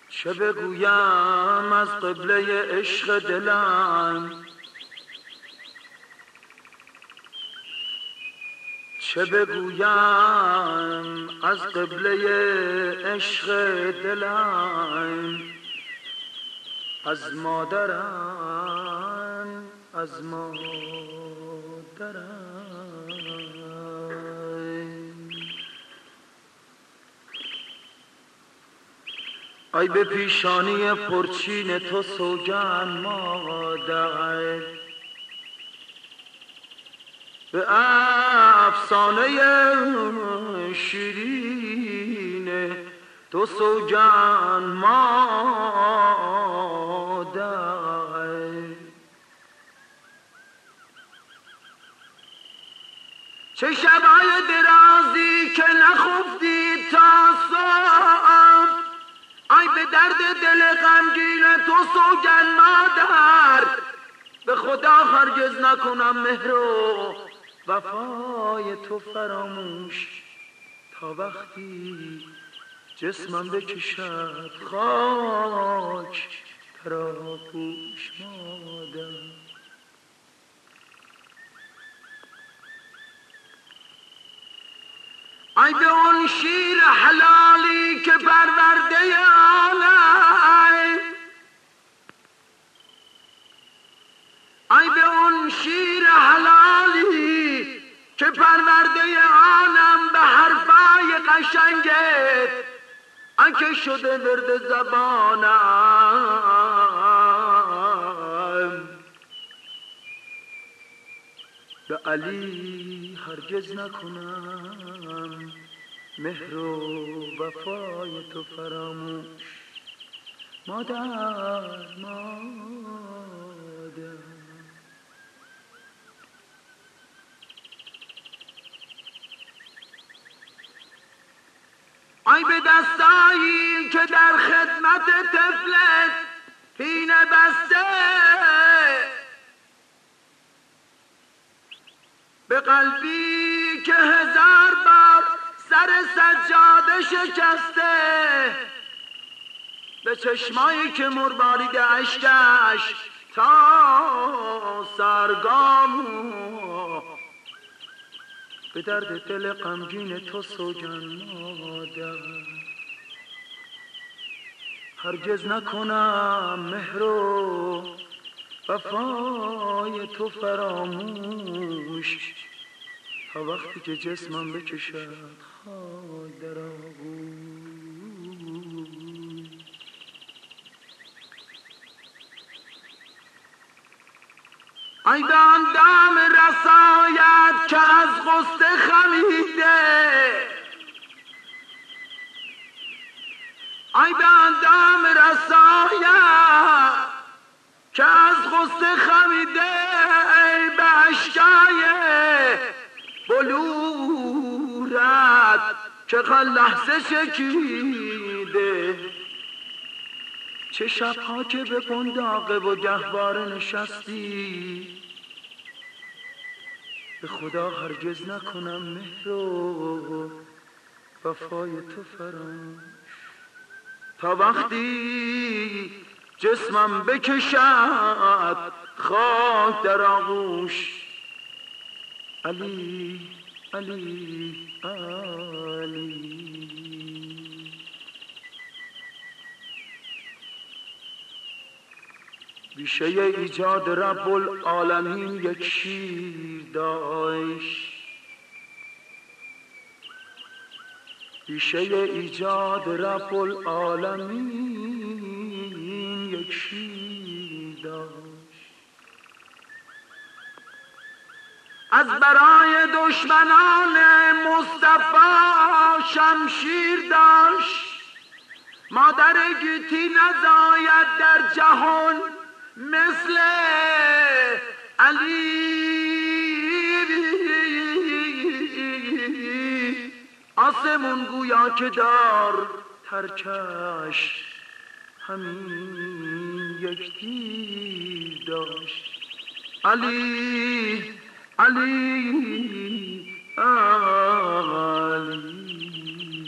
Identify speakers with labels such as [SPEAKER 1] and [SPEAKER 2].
[SPEAKER 1] چه بگویم از قبله عشق دلم، چه بگویم از قبله عشق دلم، از مادرم از مادرم. ای به پیشانی پرچین تو سوگند مادر، به افسانه شیرین تو سوگند مادر. چه شبای درازی که نخفتی تا صبح، ای به درد دل غمگین تو سوگند مادر. به خدا هرگز نکنم مهر و وفای تو فراموش، تا وقتی جسمم بکشد خاک در آغوش مادر. ای به اون شیر حلالی که پرورده عالم، ای به اون شیر حلالی که پرورده عالم، به حرفای قشنگت ای که شده ورد زبانم. به علی هرگز نکنم مهر و وفای تو فراموش، مادر مادر. ای به دستایی که در خدمت طفلت پینه بسته، به قلبی که 1000 بار سر سجاده شکسته، به چشمایی که مربارید اشکش تا سرگام، به درد دل غمگین تو سوگند مادر. هرگز نکنم مهر و وفای تو فراموش، تا وقتی که جسمم بکشد خاک در آغوش. ای به آن دم رسایت که از غصه خمیده، ای به آن دم رسایت که از غصه خمیده، ای به اشکای بلورت که لحظه شکیده. چه شبها که به قنداقه و گهواره نشستی، به خدا هرگز نکنم مهر و وفای تو فراموش، تا وقتی جسمم بکشد خاک در آغوش. علی علی علی. بیشه ایجاد رب العالمین یک شیر داشت، بیشه ایجاد رب العالمین یک شیر داشت. از برای دشمنان مصطفی شمشیر داشت، مادر گیتی نزاید در جهان مثل علی. آسمون گویا که دار ترکش همین یک تیر داشت. علی علی علی.